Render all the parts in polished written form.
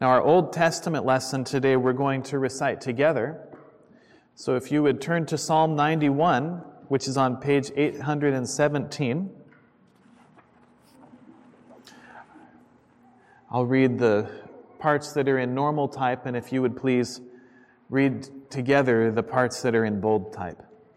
Now, our Old Testament lesson today we're going to recite together. So if you would turn to Psalm 91, which is on page 817. I'll read the parts that are in normal type, and if you would please read together the parts that are in bold type.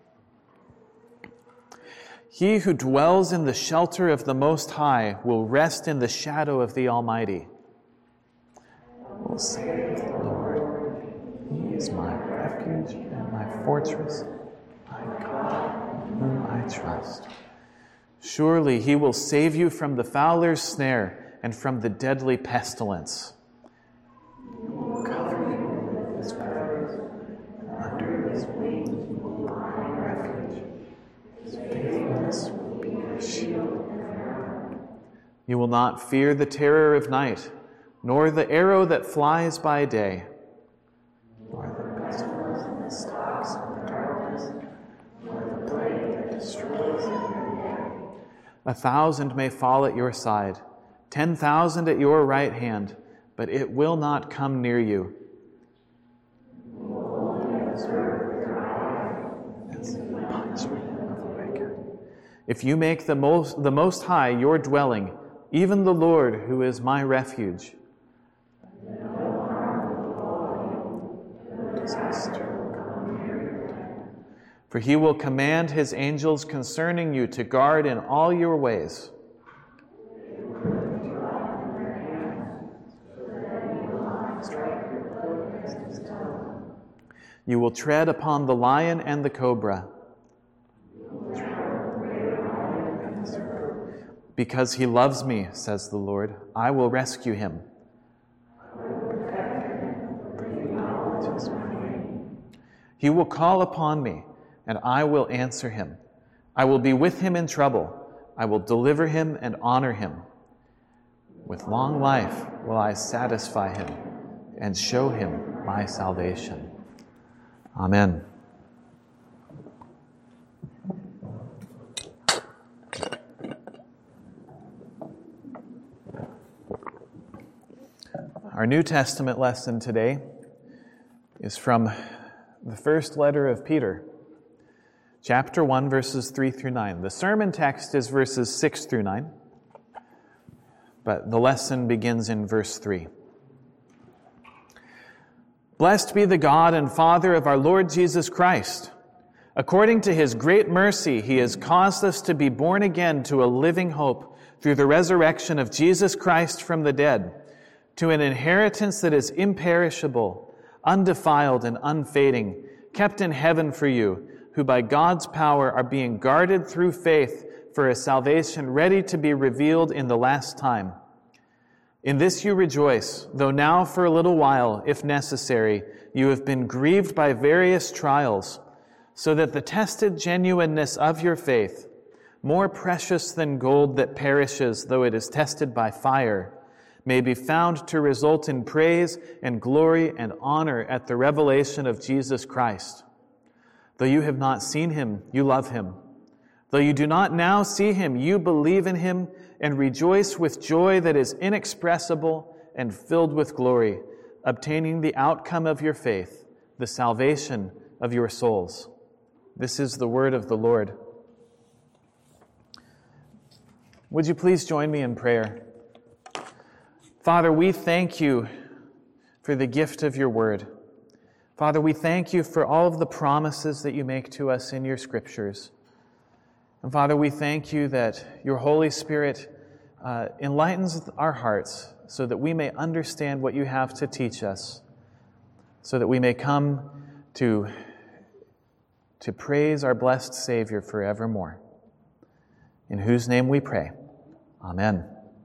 He who dwells in the shelter of the Most High will rest in the shadow of the Almighty. I will say of the Lord, He is my refuge and my fortress, my God, in whom I trust. Surely He will save you from the fowler's snare and from the deadly pestilence. He will cover you with His feathers, and under His wings you will find refuge. His faithfulness will be your shield and guard. You will not fear the terror of night, nor the arrow that flies by day, nor the pestilence that stalks in the darkness, nor the plague that destroys in the day. 1,000 may fall at your side, 10,000 at your right hand, but it will not come near you. You will only observe with your eye and see the punishment of the wicked. If you make the Most High your dwelling, even the Lord, who is my refuge, no harm will befall you, no disaster will come near your tent. For He will command His angels concerning you to guard in all your ways. They will lift you up in their hands, so that you will not strike your foot against a stone. You will tread upon the lion and the cobra. You will trample the great lion and the serpent. Because He loves me, says the Lord, I will rescue Him. He will call upon me, and I will answer him. I will be with him in trouble. I will deliver him and honor him. With long life will I satisfy him and show him my salvation. Amen. Our New Testament lesson today is from the first letter of Peter, chapter 1, verses 3 through 9. The sermon text is verses 6 through 9, but the lesson begins in verse 3. Blessed be the God and Father of our Lord Jesus Christ. According to His great mercy, He has caused us to be born again to a living hope through the resurrection of Jesus Christ from the dead, to an inheritance that is imperishable, undefiled and unfading, kept in heaven for you, who by God's power are being guarded through faith for a salvation ready to be revealed in the last time. In this you rejoice, though now for a little while, if necessary, you have been grieved by various trials, so that the tested genuineness of your faith, more precious than gold that perishes though it is tested by fire, may be found to result in praise and glory and honor at the revelation of Jesus Christ. Though you have not seen Him, you love Him. Though you do not now see Him, you believe in Him and rejoice with joy that is inexpressible and filled with glory, obtaining the outcome of your faith, the salvation of your souls. This is the word of the Lord. Would you please join me in prayer? Father, we thank you for the gift of your word. Father, we thank you for all of the promises that you make to us in your scriptures. And Father, we thank you that your Holy Spirit enlightens our hearts so that we may understand what you have to teach us, so that we may come to praise our blessed Savior forevermore. In whose name we pray. Amen.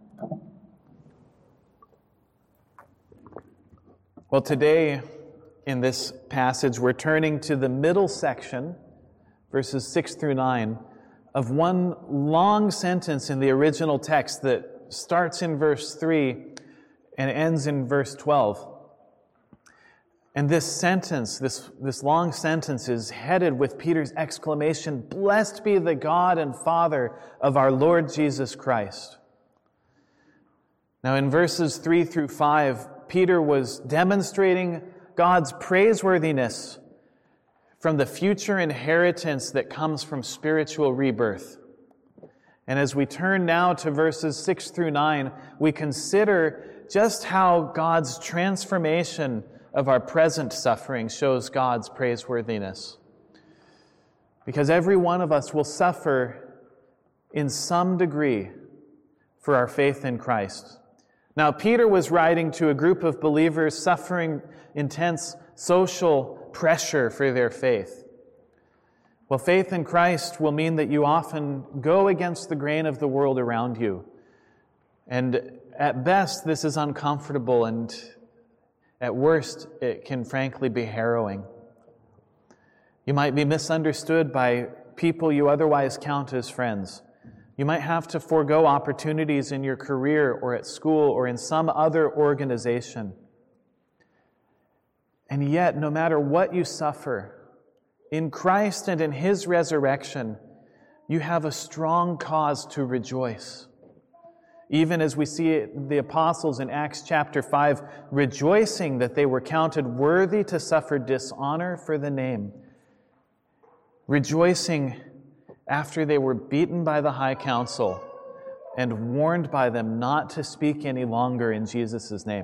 Well, today in this passage, we're turning to the middle section, verses 6 through 9, of one long sentence in the original text that starts in verse 3 and ends in verse 12. And this sentence, this long sentence is headed with Peter's exclamation, "Blessed be the God and Father of our Lord Jesus Christ." Now in verses 3 through 5, Peter was demonstrating God's praiseworthiness from the future inheritance that comes from spiritual rebirth. And as we turn now to verses 6 through 9, we consider just how God's transformation of our present suffering shows God's praiseworthiness. Because every one of us will suffer in some degree for our faith in Christ. Now, Peter was writing to a group of believers suffering intense social pressure for their faith. Well, faith in Christ will mean that you often go against the grain of the world around you. And at best, this is uncomfortable, and at worst, it can frankly be harrowing. You might be misunderstood by people you otherwise count as friends. You might have to forego opportunities in your career or at school or in some other organization. And yet, no matter what you suffer, in Christ and in His resurrection, you have a strong cause to rejoice. Even as we see the apostles in Acts chapter 5 rejoicing that they were counted worthy to suffer dishonor for the name. Rejoicing after they were beaten by the high council and warned by them not to speak any longer in Jesus' name.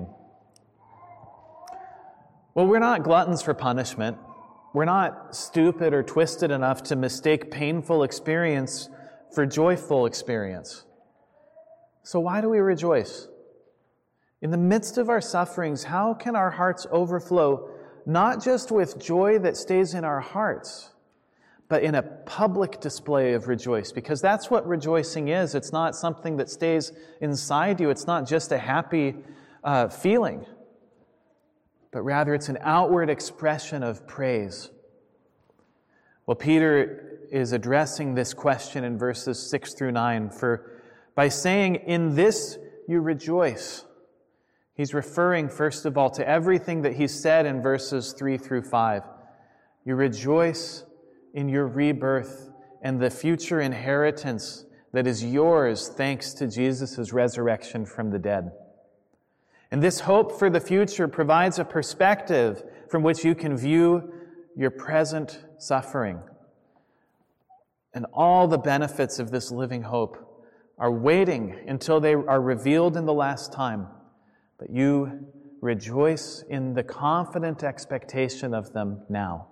Well, we're not gluttons for punishment. We're not stupid or twisted enough to mistake painful experience for joyful experience. So why do we rejoice? In the midst of our sufferings, how can our hearts overflow, not just with joy that stays in our hearts, but in a public display of rejoice? Because that's what rejoicing is. It's not something that stays inside you. It's not just a happy feeling, but rather it's an outward expression of praise. Well, Peter is addressing this question in verses 6 through 9 by saying, "In this you rejoice." He's referring, first of all, to everything that he said in verses 3 through 5. You rejoice in your rebirth and the future inheritance that is yours thanks to Jesus' resurrection from the dead. And this hope for the future provides a perspective from which you can view your present suffering. And all the benefits of this living hope are waiting until they are revealed in the last time. But you rejoice in the confident expectation of them now.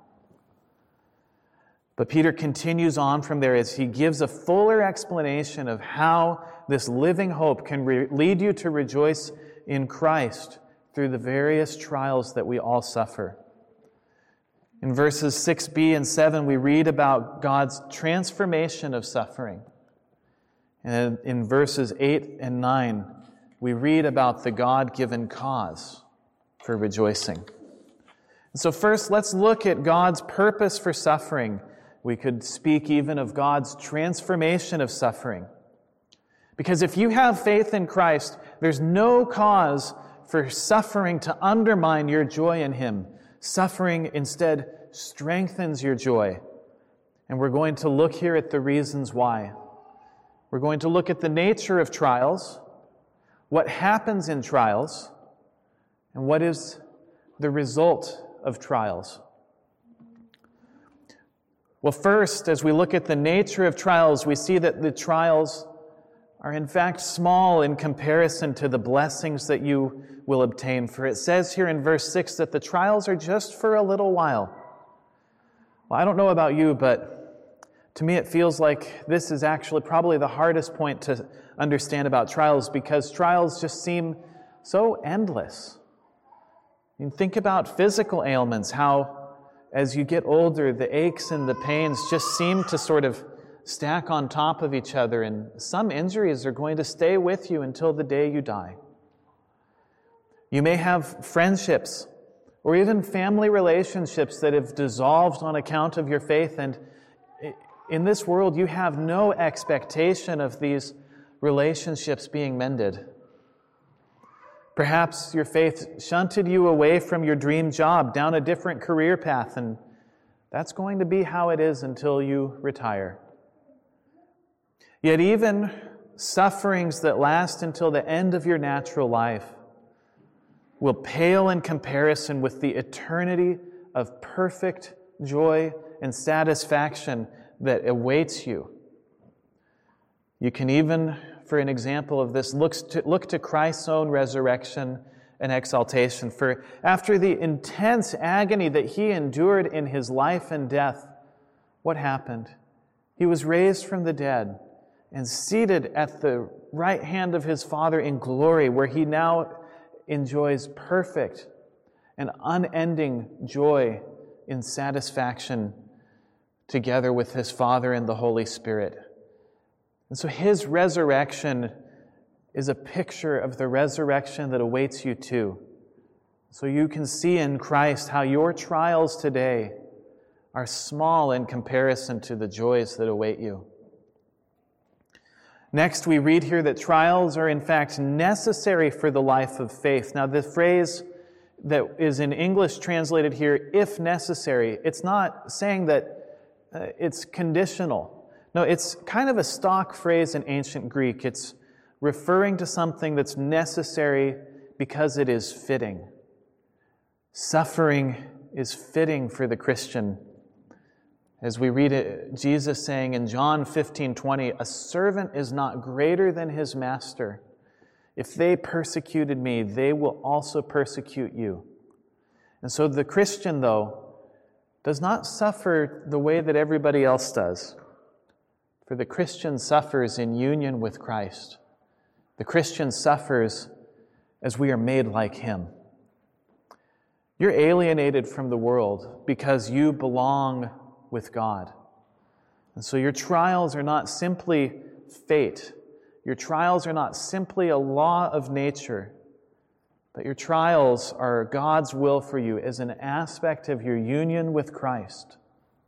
But Peter continues on from there as he gives a fuller explanation of how this living hope can lead you to rejoice in Christ through the various trials that we all suffer. In verses 6b and 7, we read about God's transformation of suffering. And in verses 8 and 9, we read about the God-given cause for rejoicing. And so first, let's look at God's purpose for suffering. We could speak even of God's transformation of suffering. Because if you have faith in Christ, there's no cause for suffering to undermine your joy in Him. Suffering instead strengthens your joy. And we're going to look here at the reasons why. We're going to look at the nature of trials, what happens in trials, and what is the result of trials. Well, first, as we look at the nature of trials, we see that the trials are in fact small in comparison to the blessings that you will obtain. For it says here in verse 6 that the trials are just for a little while. Well, I don't know about you, but to me it feels like this is actually probably the hardest point to understand about trials, because trials just seem so endless. You can think about physical ailments, how as you get older, the aches and the pains just seem to sort of stack on top of each other, and some injuries are going to stay with you until the day you die. You may have friendships or even family relationships that have dissolved on account of your faith, and in this world you have no expectation of these relationships being mended. Perhaps your faith shunted you away from your dream job down a different career path, and that's going to be how it is until you retire. Yet even sufferings that last until the end of your natural life will pale in comparison with the eternity of perfect joy and satisfaction that awaits you. You can even, for an example of this, look to Christ's own resurrection and exaltation. For after the intense agony that he endured in his life and death, what happened? He was raised from the dead and seated at the right hand of his Father in glory, where he now enjoys perfect and unending joy in satisfaction together with his Father and the Holy Spirit. And so his resurrection is a picture of the resurrection that awaits you too. So you can see in Christ how your trials today are small in comparison to the joys that await you. Next, we read here that trials are in fact necessary for the life of faith. Now, the phrase that is in English translated here, if necessary, it's not saying that it's conditional. No, it's kind of a stock phrase in ancient Greek. It's referring to something that's necessary because it is fitting. Suffering is fitting for the Christian. As we read it, Jesus saying in John 15:20, "A servant is not greater than his master. If they persecuted me, they will also persecute you." And so the Christian, though, does not suffer the way that everybody else does. For the Christian suffers in union with Christ. The Christian suffers as we are made like him. You're alienated from the world because you belong with God. And so your trials are not simply fate. Your trials are not simply a law of nature, but your trials are God's will for you as an aspect of your union with Christ.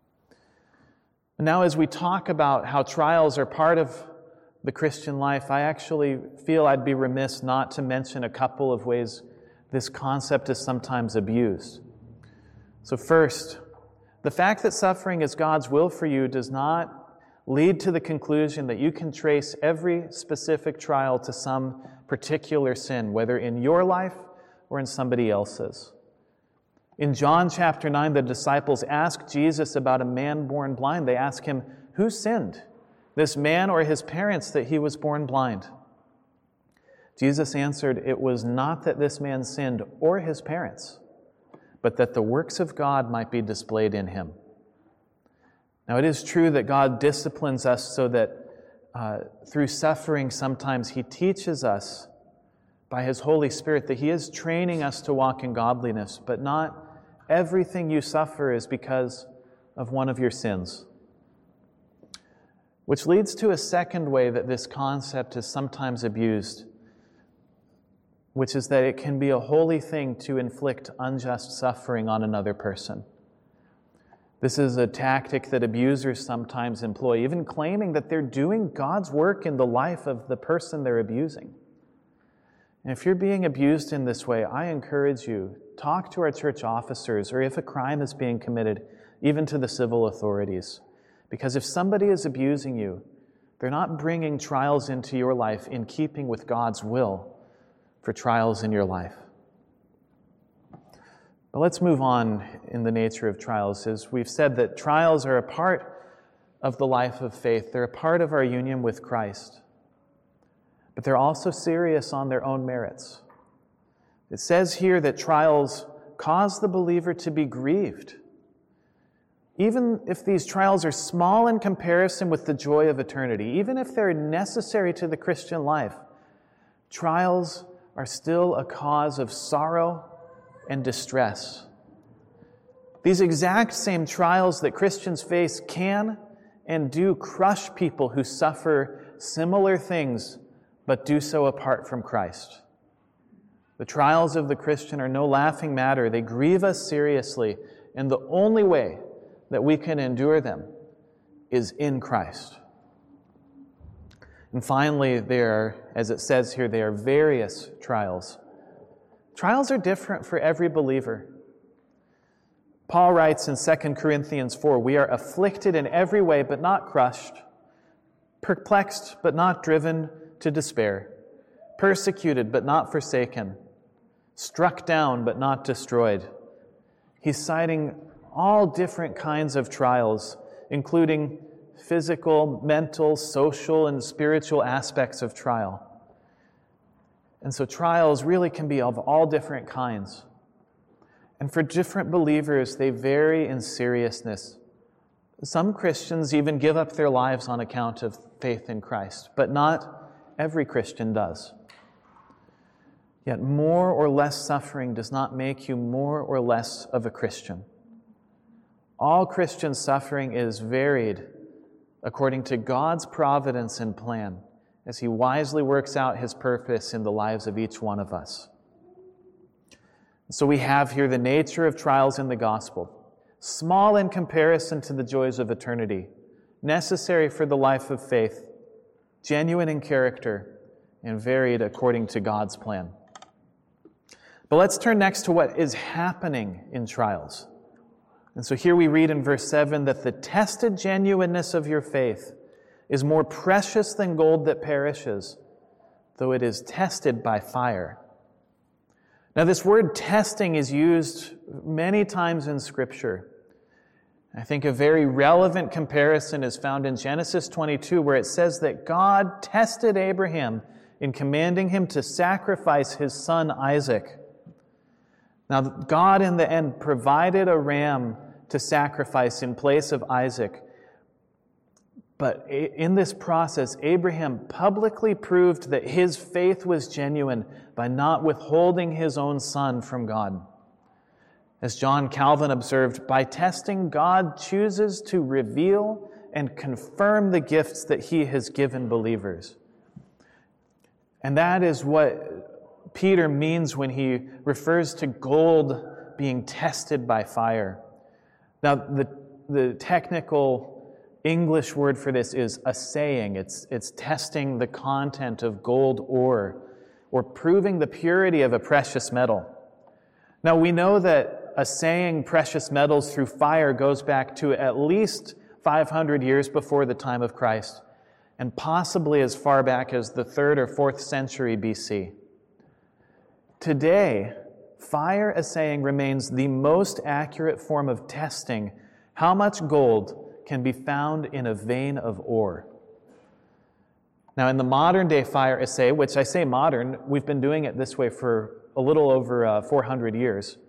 And now, as we talk about how trials are part of the Christian life, I actually feel I'd be remiss not to mention a couple of ways this concept is sometimes abused. So first, the fact that suffering is God's will for you does not lead to the conclusion that you can trace every specific trial to some particular sin, whether in your life or in somebody else's. In John chapter 9, the disciples ask Jesus about a man born blind. They ask him, who sinned, this man or his parents, that he was born blind? Jesus answered, it was not that this man sinned or his parents, but that the works of God might be displayed in him. Now, it is true that God disciplines us so that through suffering sometimes he teaches us by his Holy Spirit that he is training us to walk in godliness, but not everything you suffer is because of one of your sins. Which leads to a second way that this concept is sometimes abused, which is that it can be a holy thing to inflict unjust suffering on another person. This is a tactic that abusers sometimes employ, even claiming that they're doing God's work in the life of the person they're abusing. And if you're being abused in this way, I encourage you, talk to our church officers, or if a crime is being committed, even to the civil authorities. Because if somebody is abusing you, they're not bringing trials into your life in keeping with God's will for trials in your life. But let's move on in the nature of trials. As we've said, that trials are a part of the life of faith. They're a part of our union with Christ. But they're also serious on their own merits. It says here that trials cause the believer to be grieved. Even if these trials are small in comparison with the joy of eternity, even if they're necessary to the Christian life, trials are still a cause of sorrow and distress. These exact same trials that Christians face can and do crush people who suffer similar things, but do so apart from Christ. The trials of the Christian are no laughing matter. They grieve us seriously, and the only way that we can endure them is in Christ. And finally, as it says here, there are various trials. Trials are different for every believer. Paul writes in 2 Corinthians 4, we are afflicted in every way, but not crushed, perplexed, but not driven to despair, persecuted, but not forsaken, struck down but not destroyed. He's citing all different kinds of trials, including physical, mental, social, and spiritual aspects of trial. And so trials really can be of all different kinds. And for different believers, they vary in seriousness. Some Christians even give up their lives on account of faith in Christ, but not every Christian does. Yet more or less suffering does not make you more or less of a Christian. All Christian suffering is varied according to God's providence and plan as He wisely works out His purpose in the lives of each one of us. So we have here the nature of trials in the gospel, small in comparison to the joys of eternity, necessary for the life of faith, genuine in character, and varied according to God's plan. But let's turn next to what is happening in trials. And so here we read in verse 7 that the tested genuineness of your faith is more precious than gold that perishes, though it is tested by fire. Now, this word testing is used many times in Scripture. I think a very relevant comparison is found in Genesis 22, where it says that God tested Abraham in commanding him to sacrifice his son Isaac. Now, God in the end provided a ram to sacrifice in place of Isaac. But in this process, Abraham publicly proved that his faith was genuine by not withholding his own son from God. As John Calvin observed, by testing, God chooses to reveal and confirm the gifts that He has given believers. And that is what Peter means when he refers to gold being tested by fire. Now, the technical English word for this is assaying. It's testing the content of gold ore or proving the purity of a precious metal. Now, we know that assaying precious metals through fire goes back to at least 500 years before the time of Christ, and possibly as far back as the 3rd or 4th century BC. Today, fire assaying remains the most accurate form of testing how much gold can be found in a vein of ore. Now, in the modern day fire assay, which I say modern, we've been doing it this way for a little over 400 years.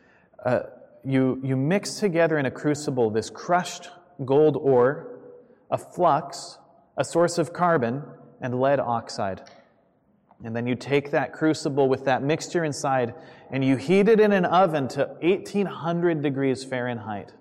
You mix together in a crucible this crushed gold ore, a flux, a source of carbon, and lead oxide. And then you take that crucible with that mixture inside and you heat it in an oven to 1800 degrees Fahrenheit.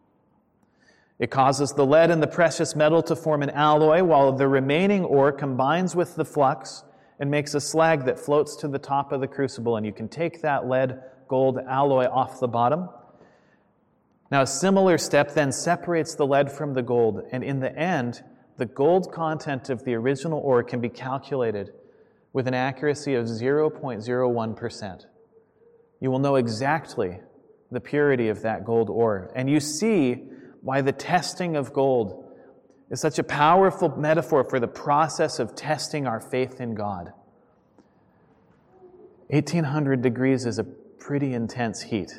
It causes the lead and the precious metal to form an alloy, while the remaining ore combines with the flux and makes a slag that floats to the top of the crucible, and you can take that lead-gold alloy off the bottom. Now, a similar step then separates the lead from the gold, and in the end, the gold content of the original ore can be calculated with an accuracy of 0.01%. You will know exactly the purity of that gold ore, and you see why the testing of gold is such a powerful metaphor for the process of testing our faith in God. 1800 degrees is a pretty intense heat.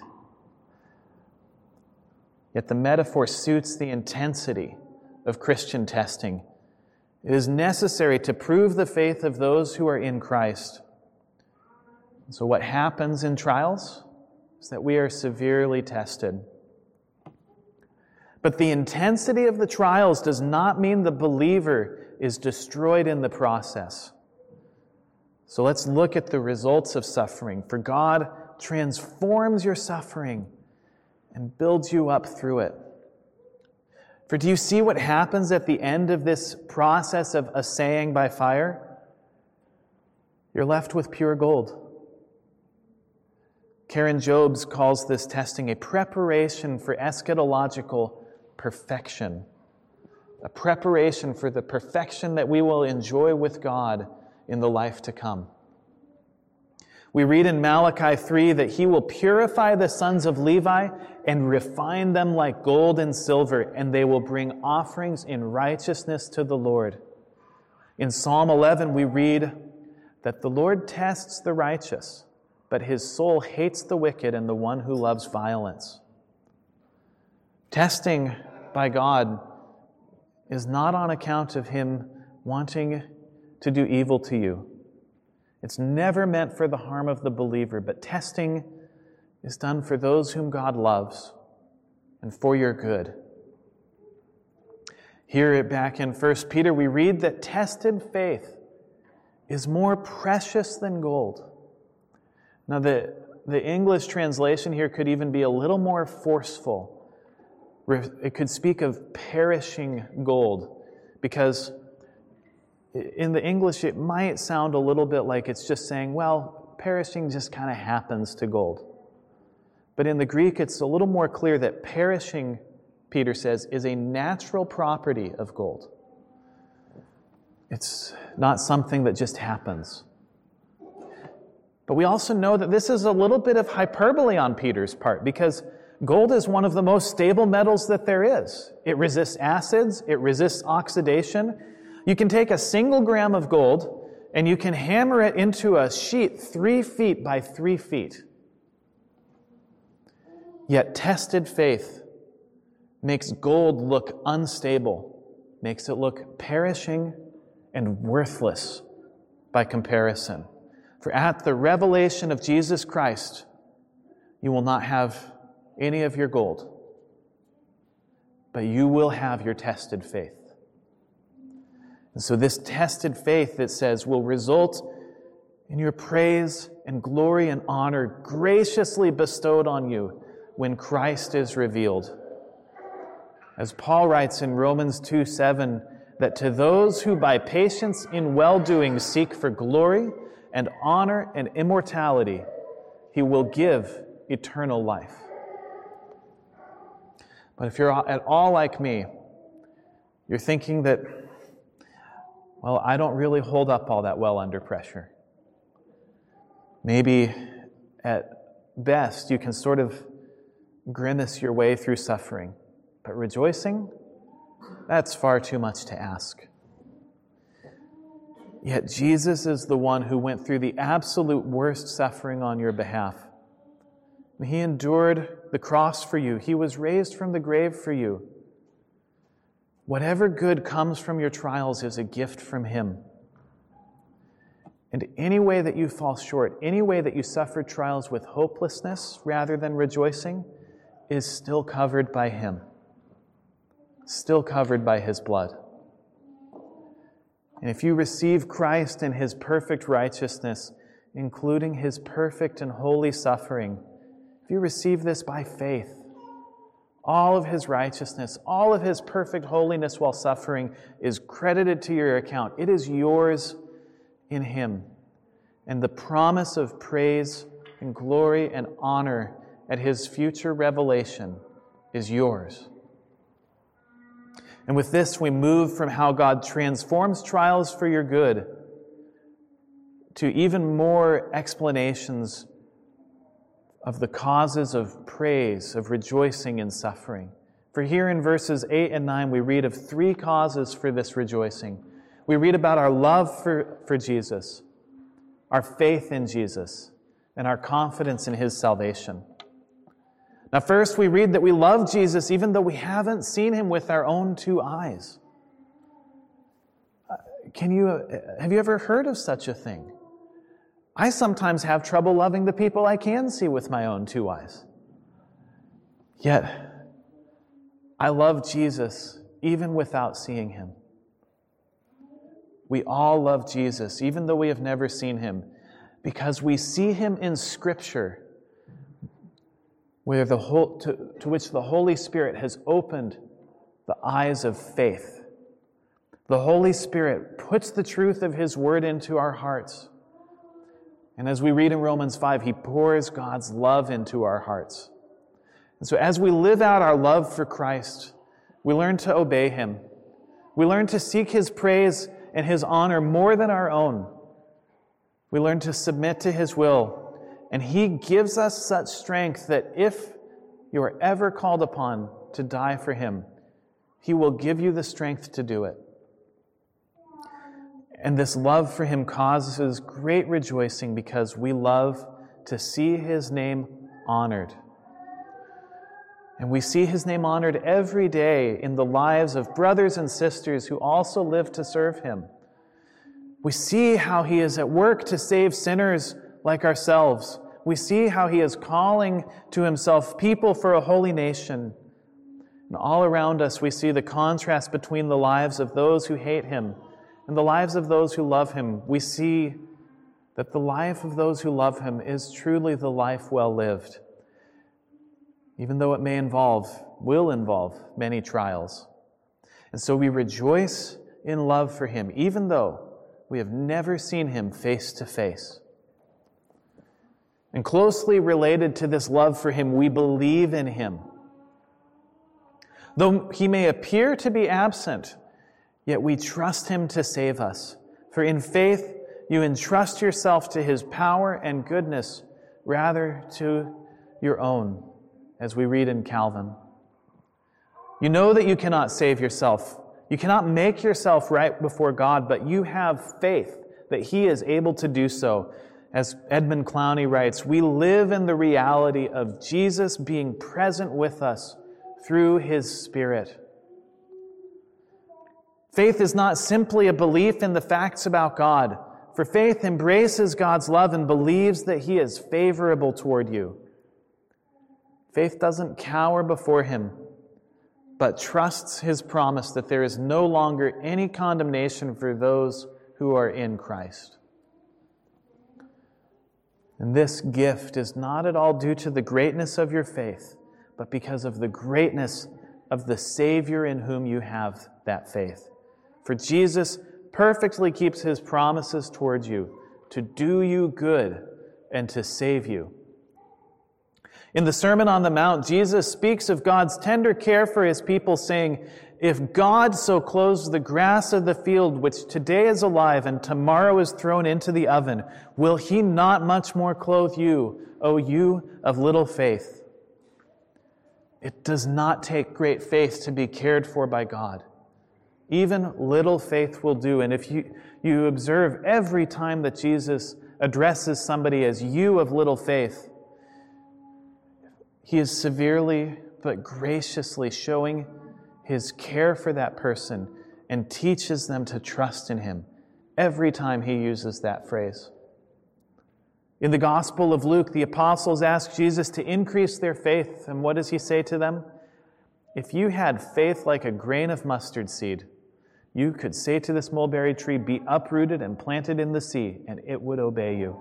Yet the metaphor suits the intensity of Christian testing. It is necessary to prove the faith of those who are in Christ. So what happens in trials is that we are severely tested. But the intensity of the trials does not mean the believer is destroyed in the process. So let's look at the results of suffering. For God transforms your suffering and builds you up through it. For do you see what happens at the end of this process of assaying by fire? You're left with pure gold. Karen Jobes calls this testing a preparation for eschatological perfection, a preparation for the perfection that we will enjoy with God in the life to come. We read in Malachi 3 that He will purify the sons of Levi and refine them like gold and silver, and they will bring offerings in righteousness to the Lord. In Psalm 11 we read that the Lord tests the righteous, but his soul hates the wicked and the one who loves violence. Testing by God is not on account of him wanting to do evil to you. It's never meant for the harm of the believer, but testing is done for those whom God loves and for your good. Here back in 1 Peter, we read that tested faith is more precious than gold. Now, the English translation here could even be a little more forceful. It could speak of perishing gold, because in the English it might sound a little bit like it's just saying, well, perishing just kind of happens to gold. But in the Greek, it's a little more clear that perishing, Peter says, is a natural property of gold. It's not something that just happens. But we also know that this is a little bit of hyperbole on Peter's part, because gold is one of the most stable metals that there is. It resists acids, it resists oxidation. You can take a single gram of gold and you can hammer it into a sheet 3 feet by 3 feet. Yet tested faith makes gold look unstable, makes it look perishing and worthless by comparison. For at the revelation of Jesus Christ, you will not have any of your gold, but you will have your tested faith. And so this tested faith, it says, will result in your praise and glory and honor graciously bestowed on you when Christ is revealed. As Paul writes in Romans 2:7, that to those who by patience in well-doing seek for glory and honor and immortality, he will give eternal life. But if you're at all like me, you're thinking that, well, I don't really hold up all that well under pressure. Maybe at best you can sort of grimace your way through suffering. But rejoicing, that's far too much to ask. Yet Jesus is the one who went through the absolute worst suffering on your behalf. He endured the cross for you. He was raised from the grave for you. Whatever good comes from your trials is a gift from Him. And any way that you fall short, any way that you suffer trials with hopelessness rather than rejoicing, is still covered by Him. Still covered by His blood. And if you receive Christ and His perfect righteousness, including His perfect and holy suffering, if you receive this by faith, all of His righteousness, all of His perfect holiness while suffering is credited to your account. It is yours in Him. And the promise of praise and glory and honor at His future revelation is yours. And with this, we move from how God transforms trials for your good to even more explanations of the causes of praise, of rejoicing in suffering. For here in verses 8 and 9, we read of 3 causes for this rejoicing. We read about our love for Jesus, our faith in Jesus, and our confidence in His salvation. Now first, we read that we love Jesus even though we haven't seen Him with our own 2 eyes. Have you ever heard of such a thing? I sometimes have trouble loving the people I can see with my own 2 eyes. Yet, I love Jesus even without seeing Him. We all love Jesus even though we have never seen Him, because we see Him in Scripture, where to which the Holy Spirit has opened the eyes of faith. The Holy Spirit puts the truth of His Word into our hearts. And as we read in Romans 5, He pours God's love into our hearts. And so as we live out our love for Christ, we learn to obey Him. We learn to seek His praise and His honor more than our own. We learn to submit to His will. And He gives us such strength that if you are ever called upon to die for Him, He will give you the strength to do it. And this love for Him causes great rejoicing because we love to see his name honored. And we see his name honored every day in the lives of brothers and sisters who also live to serve him. We see how he is at work to save sinners like ourselves. We see how he is calling to himself people for a holy nation. And all around us, we see the contrast between the lives of those who hate him and the lives of those who love him. We see that the life of those who love him is truly the life well lived, even though it will involve many trials. And so we rejoice in love for him, even though we have never seen him face to face. And closely related to this love for him, we believe in him. Though he may appear to be absent, yet we trust him to save us. For in faith, you entrust yourself to his power and goodness rather to your own, as we read in Calvin. You know that you cannot save yourself. You cannot make yourself right before God, but you have faith that he is able to do so. As Edmund Clowney writes, we live in the reality of Jesus being present with us through his Spirit. Faith is not simply a belief in the facts about God, for faith embraces God's love and believes that he is favorable toward you. Faith doesn't cower before him, but trusts his promise that there is no longer any condemnation for those who are in Christ. And this gift is not at all due to the greatness of your faith, but because of the greatness of the Savior in whom you have that faith. For Jesus perfectly keeps his promises towards you to do you good and to save you. In the Sermon on the Mount, Jesus speaks of God's tender care for his people, saying, "If God so clothes the grass of the field, which today is alive and tomorrow is thrown into the oven, will he not much more clothe you, O you of little faith?" It does not take great faith to be cared for by God. Even little faith will do. And if you observe every time that Jesus addresses somebody as you of little faith, he is severely but graciously showing his care for that person and teaches them to trust in him every time he uses that phrase. In the Gospel of Luke, the apostles ask Jesus to increase their faith. And what does he say to them? If you had faith like a grain of mustard seed, you could say to this mulberry tree, "Be uprooted and planted in the sea," and it would obey you.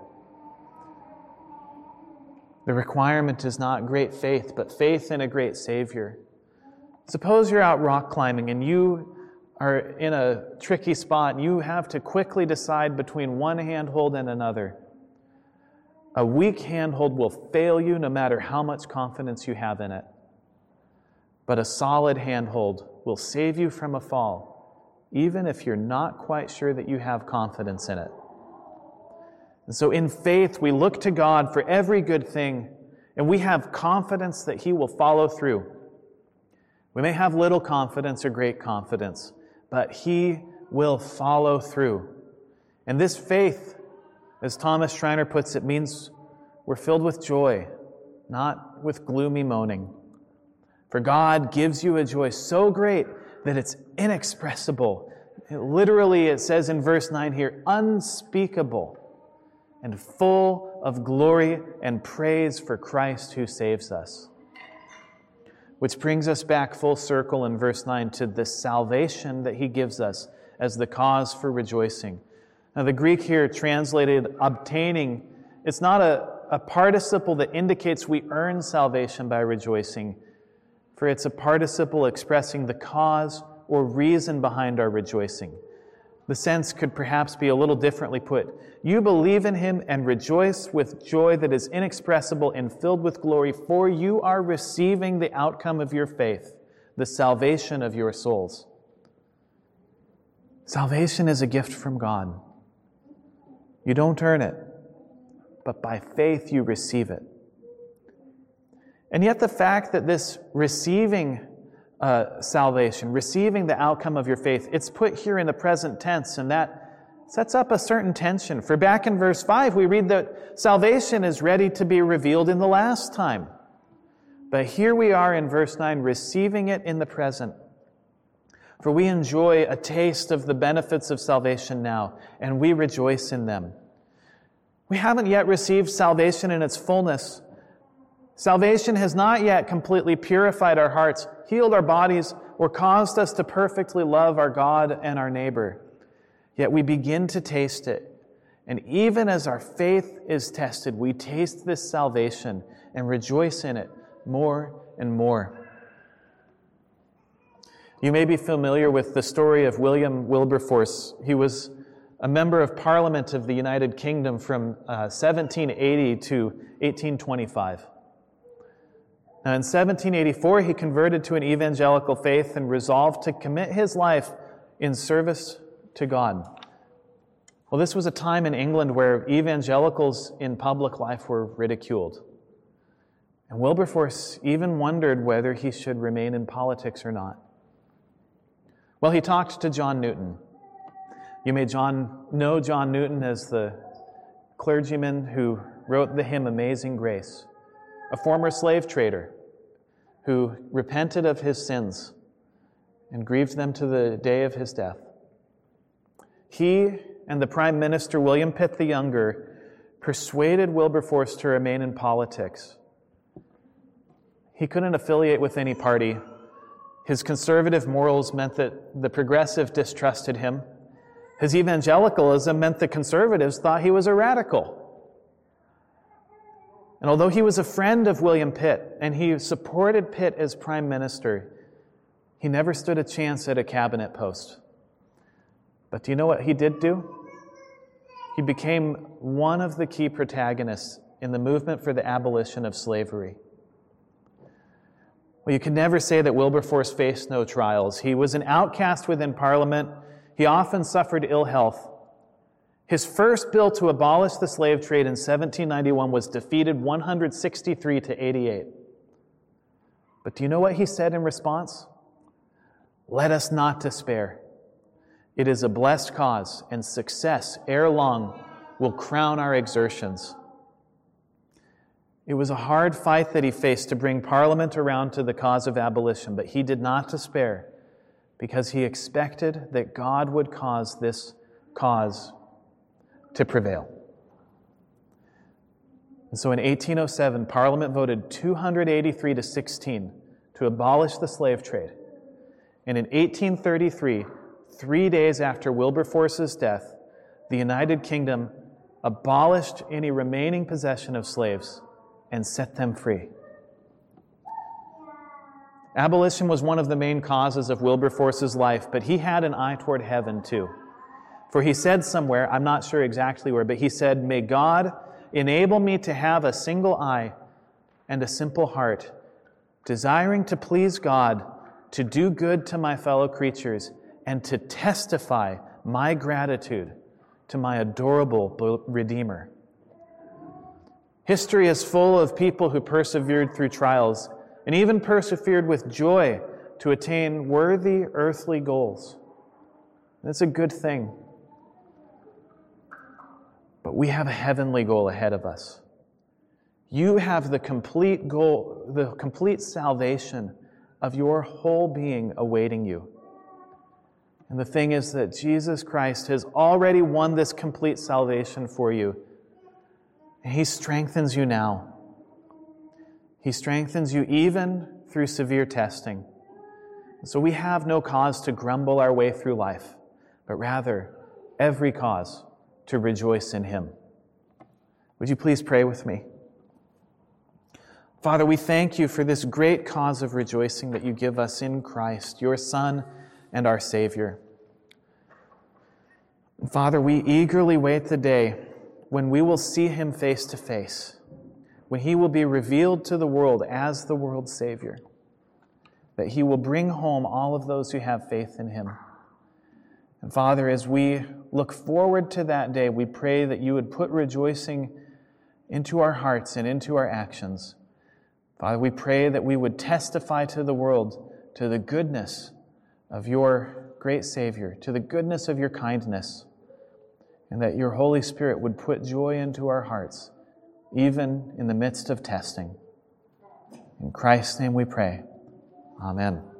The requirement is not great faith, but faith in a great Savior. Suppose you're out rock climbing and you are in a tricky spot and you have to quickly decide between one handhold and another. A weak handhold will fail you no matter how much confidence you have in it. But a solid handhold will save you from a fall, even if you're not quite sure that you have confidence in it. And so in faith, we look to God for every good thing, and we have confidence that he will follow through. We may have little confidence or great confidence, but he will follow through. And this faith, as Thomas Schreiner puts it, means we're filled with joy, not with gloomy moaning. For God gives you a joy so great that it's inexpressible. Literally, it says in verse 9 here, unspeakable and full of glory and praise for Christ who saves us. Which brings us back full circle in verse 9 to the salvation that he gives us as the cause for rejoicing. Now, the Greek here translated obtaining, it's not a participle that indicates we earn salvation by rejoicing, for it's a participle expressing the cause or reason behind our rejoicing. The sense could perhaps be a little differently put. You believe in him and rejoice with joy that is inexpressible and filled with glory, for you are receiving the outcome of your faith, the salvation of your souls. Salvation is a gift from God. You don't earn it, but by faith you receive it. And yet the fact that this receiving salvation, receiving the outcome of your faith, it's put here in the present tense, and that sets up a certain tension. For back in verse 5, we read that salvation is ready to be revealed in the last time. But here we are in verse 9, receiving it in the present. For we enjoy a taste of the benefits of salvation now, and we rejoice in them. We haven't yet received salvation in its fullness. Salvation has not yet completely purified our hearts, healed our bodies, or caused us to perfectly love our God and our neighbor. Yet we begin to taste it. And even as our faith is tested, we taste this salvation and rejoice in it more and more. You may be familiar with the story of William Wilberforce. He was a member of Parliament of the United Kingdom from 1780 to 1825. Now, in 1784, he converted to an evangelical faith and resolved to commit his life in service to God. Well, this was a time in England where evangelicals in public life were ridiculed. And Wilberforce even wondered whether he should remain in politics or not. Well, he talked to John Newton. You may know John Newton as the clergyman who wrote the hymn Amazing Grace, a former slave trader who repented of his sins and grieved them to the day of his death. He and the Prime Minister William Pitt the Younger persuaded Wilberforce to remain in politics. He couldn't affiliate with any party. His conservative morals meant that the progressive distrusted him. His evangelicalism meant the conservatives thought he was a radical. And although he was a friend of William Pitt and he supported Pitt as prime minister, he never stood a chance at a cabinet post. But do you know what he did do? He became one of the key protagonists in the movement for the abolition of slavery. Well, you can never say that Wilberforce faced no trials. He was an outcast within Parliament. He often suffered ill health. His first bill to abolish the slave trade in 1791 was defeated 163 to 88. But do you know what he said in response? Let us not despair. It is a blessed cause, and success ere long will crown our exertions. It was a hard fight that he faced to bring Parliament around to the cause of abolition, but he did not despair because he expected that God would cause this cause to prevail. And so in 1807, Parliament voted 283 to 16 to abolish the slave trade. And in 1833, 3 days after Wilberforce's death, the United Kingdom abolished any remaining possession of slaves and set them free. Abolition was one of the main causes of Wilberforce's life, but he had an eye toward heaven too. For he said somewhere, I'm not sure exactly where, but he said, "May God enable me to have a single eye and a simple heart, desiring to please God, to do good to my fellow creatures, and to testify my gratitude to my adorable Redeemer." History is full of people who persevered through trials and even persevered with joy to attain worthy earthly goals. That's a good thing. But we have a heavenly goal ahead of us. You have the complete goal, the complete salvation of your whole being awaiting you. And the thing is that Jesus Christ has already won this complete salvation for you. And He strengthens you now. He strengthens you even through severe testing. So we have no cause to grumble our way through life, but rather every cause to rejoice in Him. Would you please pray with me? Father, we thank you for this great cause of rejoicing that you give us in Christ, your Son and our Savior. Father, we eagerly wait the day when we will see Him face to face, when He will be revealed to the world as the world's Savior, that He will bring home all of those who have faith in Him. And Father, as we look forward to that day, we pray that you would put rejoicing into our hearts and into our actions. Father, we pray that we would testify to the world to the goodness of your great Savior, to the goodness of your kindness. and that your Holy Spirit would put joy into our hearts, even in the midst of testing. In Christ's name we pray. Amen.